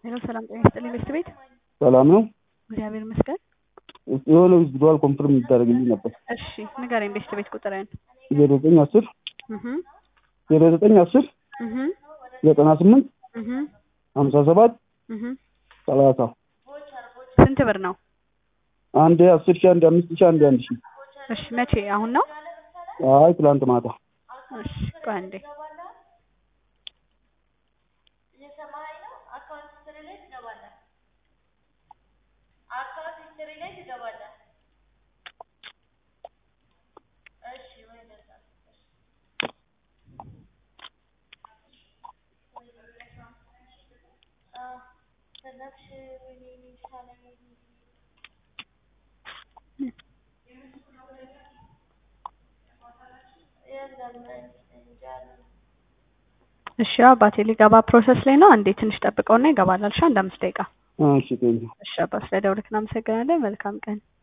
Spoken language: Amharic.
ሄሎ ሰላም ጤና ይስጥልኝ ቤት ቤት ሰላም ነው። እግዚአብሔር ይመስገን። የሆነ ዊዝድሮዋል ኮንፈርም ይደረግልኝ ነበር። እሺ ንገረኝ ቤት ቤት ቁጥሬን 0910 0910 98 57 30 ስንት ብር ነው? አንድ 10,000 አንድ 5,000 አንድ 1,000። እሺ መቼ? አሁን ነው? አይ ትላንት ማታ። እሺ ቆይ አንዴ እሺ አባቴ ሊገባ ፕሮሰስ ላይ ነው። አንዴ ትንሽ ጠብቀውና ይገባል። አልሻ አንድ 5 ደቂቃ። እሺ ቴንኪው። እሺ አባ ስለደወልክ እናመሰግናለን። መልካም ቀን።